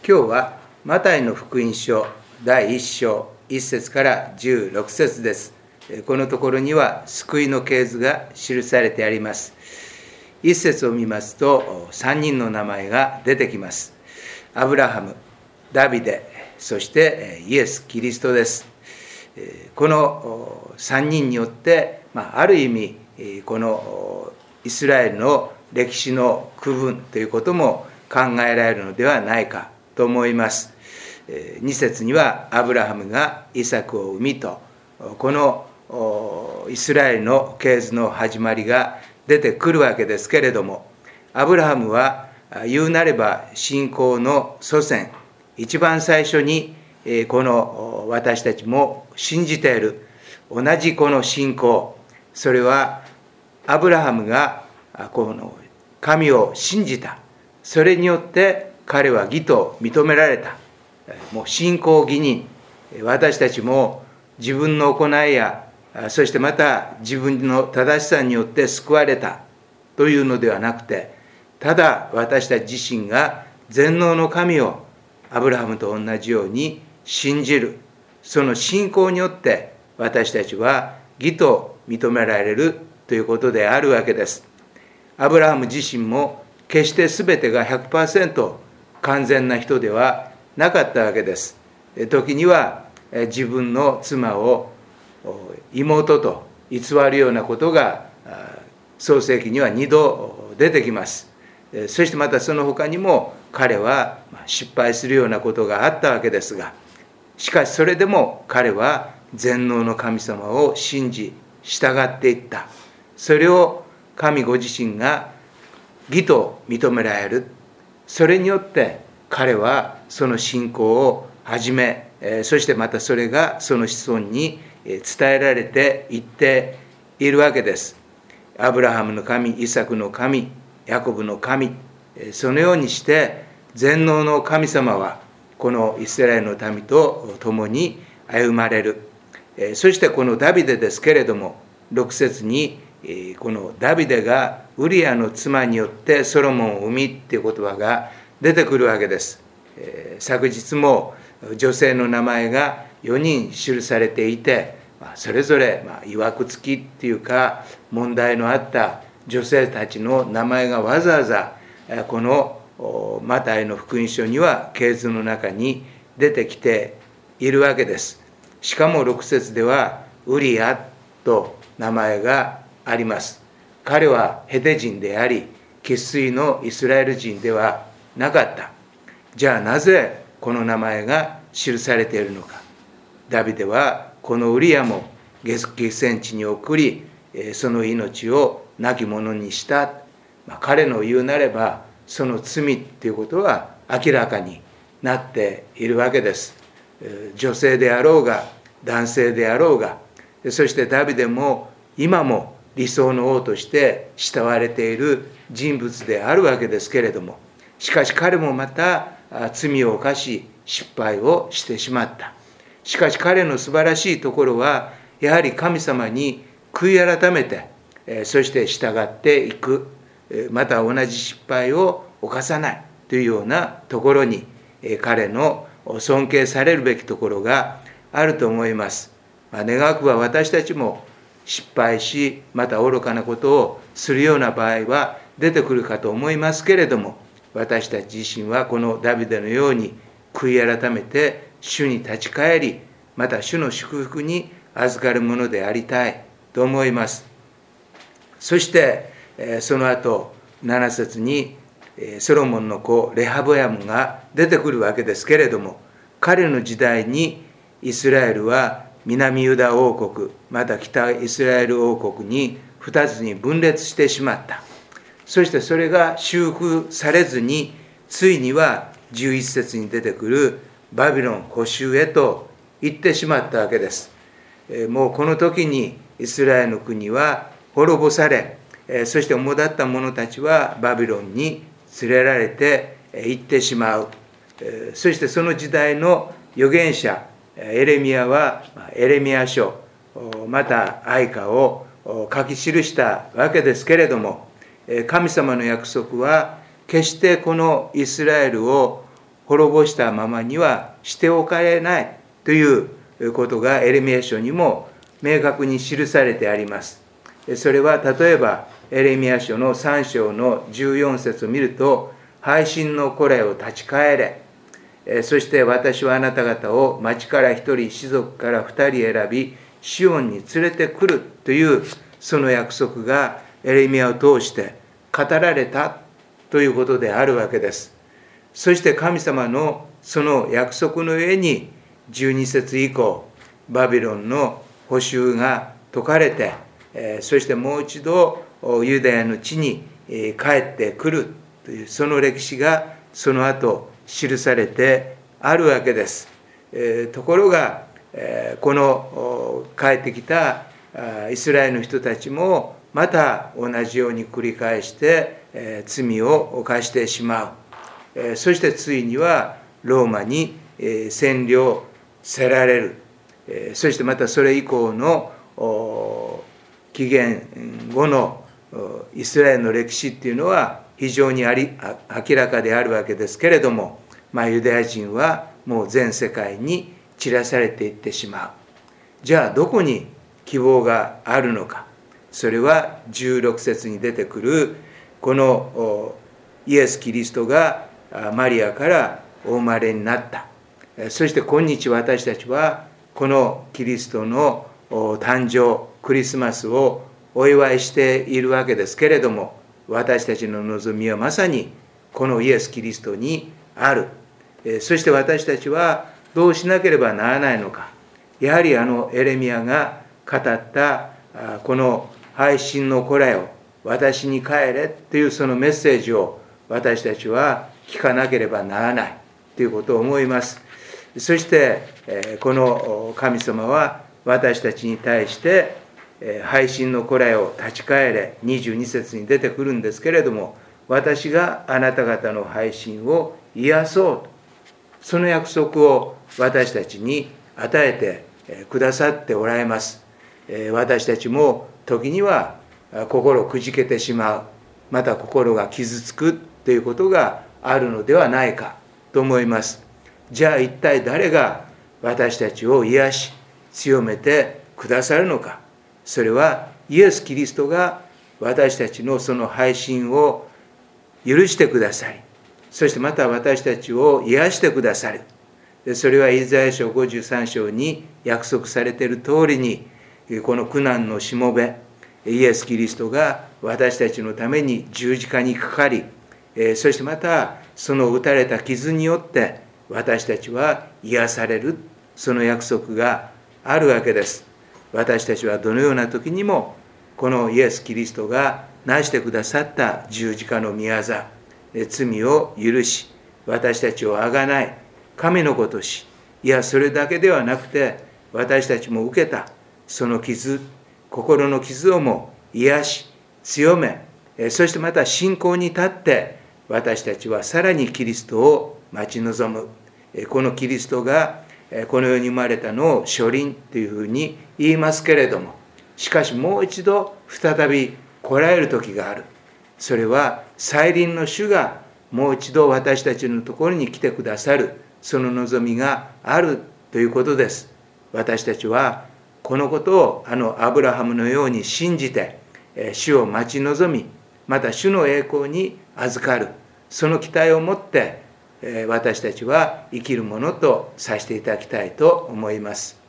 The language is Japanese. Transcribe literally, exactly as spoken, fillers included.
今日はマタイの福音書だいいっ章いっ節からじゅうろく節です。このところには救いの系図が記されてあります。いっ節を見ますとさんにんの名前が出てきます。アブラハム、ダビデ、そしてイエス・キリストです。このさんにんによって、ある意味このイスラエルの歴史の区分ということも考えられるのではないかと思います。に節にはアブラハムがイサクを産みと、このイスラエルの系図の始まりが出てくるわけですけれども、アブラハムは言うなれば信仰の祖先、一番最初にこの私たちも信じている同じこの信仰、それはアブラハムがこの神を信じた、それによって彼は義と認められた。もう信仰義人、私たちも自分の行いや、そしてまた自分の正しさによって救われたというのではなくて、ただ私たち自身が全能の神をアブラハムと同じように信じる、その信仰によって私たちは義と認められるということであるわけです。アブラハム自身も決して全てが ひゃくパーセント 完全な人ではなかったわけです。時には自分の妻を妹と偽るようなことが創世記にはにど出てきます。そしてまたその他にも彼は失敗するようなことがあったわけですが、しかしそれでも彼は全能の神様を信じ従っていった。それを神ご自身が義と認められる。それによって彼はその信仰を始め、そしてまたそれがその子孫に伝えられていっているわけです。アブラハムの神、イサクの神、ヤコブの神、そのようにして全能の神様はこのイスラエルの民と共に歩まれる。そしてこのダビデですけれども、ろく節にこのダビデがウリアの妻によってソロモンを産みっていう言葉が出てくるわけです。昨日も女性の名前がよにん記されていて、それぞれいわくつきっていうか問題のあった女性たちの名前がわざわざこのマタイの福音書には系図の中に出てきているわけです。しかもろく節ではウリアと名前があります。彼はヘテ人であり生粋のイスラエル人ではなかった。じゃあなぜこの名前が記されているのか。ダビデはこのウリアも激戦地に送り、その命を亡き者にした。まあ、彼の言うなればその罪っていうことは明らかになっているわけです。女性であろうが男性であろうが、そしてダビデも今も理想の王として慕われている人物であるわけですけれども、しかし彼もまた罪を犯し失敗をしてしまった。しかし彼の素晴らしいところはやはり神様に悔い改めて、そして従っていく、また同じ失敗を犯さないというようなところに彼の尊敬されるべきところがあると思います。まあ、願わくば私たちも失敗しまた愚かなことをするような場合は出てくるかと思いますけれども、私たち自身はこのダビデのように悔い改めて主に立ち返り、また主の祝福に預かるものでありたいと思います。そしてその後なな節にソロモンの子レハボヤムが出てくるわけですけれども、彼の時代にイスラエルは南ユダ王国、また北イスラエル王国にふたつに分裂してしまった。そしてそれが修復されずに、ついにはじゅういち節に出てくるバビロン捕囚へと行ってしまったわけです。もうこの時にイスラエルの国は滅ぼされ、そして主だった者たちはバビロンに連れられて行ってしまう。そしてその時代の預言者エレミヤはエレミヤ書、また哀歌を書き記したわけですけれども、神様の約束は決してこのイスラエルを滅ぼしたままにはしておかれないということがエレミヤ書にも明確に記されてあります。それは例えばエレミヤ書のさん章のじゅうよん節を見ると、背信の子らを立ち返れ、そして私はあなた方を町から一人、士族から二人選び、シオンに連れてくるというその約束がエレミヤを通して語られたということであるわけです。そして神様のその約束の上にじゅうに節以降、バビロンの捕囚が解かれて、そしてもう一度ユダヤの地に帰ってくるというその歴史がその後記されてあるわけです。ところがこの帰ってきたイスラエルの人たちもまた同じように繰り返して罪を犯してしまう。そしてついにはローマに占領せられる。そしてまたそれ以降の紀元後のイスラエルの歴史っていうのは非常にあり明らかであるわけですけれども、まあ、ユダヤ人はもう全世界に散らされていってしまう。じゃあどこに希望があるのか。それはじゅうろく節に出てくるこのイエス・キリストがマリアからお生まれになった。そして今日私たちはこのキリストの誕生、クリスマスをお祝いしているわけですけれども、私たちの望みはまさにこのイエス・キリストにある。そして私たちはどうしなければならないのか。やはりあのエレミヤが語ったこの背信の子らよ、私に帰れというそのメッセージを私たちは聞かなければならないということを思います。そしてこの神様は私たちに対して背信の子らよ立ち返れにじゅうに節に出てくるんですけれども、私があなた方の背信を癒そうと、その約束を私たちに与えてくださっておられます。私たちも時には心をくじけてしまう、また心が傷つくということがあるのではないかと思います。じゃあ一体誰が私たちを癒し強めてくださるのか。それはイエス・キリストが私たちのその背信を許してくださり、そしてまた私たちを癒してくださる。それはイザヤ書ごじゅうさん章に約束されている通りに、この苦難のしもべイエス・キリストが私たちのために十字架にかかり、そしてまたその打たれた傷によって私たちは癒される、その約束があるわけです。私たちはどのような時にもこのイエス・キリストが成してくださった十字架の御業、罪を許し私たちをあがない神の子とし、いやそれだけではなくて私たちも受けたその傷、心の傷をも癒し強め、そしてまた信仰に立って私たちはさらにキリストを待ち望む。このキリストがこの世に生まれたのを初臨というふうに言いますけれども、しかしもう一度再び来られる時がある。それは再臨の主がもう一度私たちのところに来てくださる、その望みがあるということです。私たちはこのことをあのアブラハムのように信じて主を待ち望み、また主の栄光に預かる、その期待を持って私たちは生きるものとさせていただきたいと思います。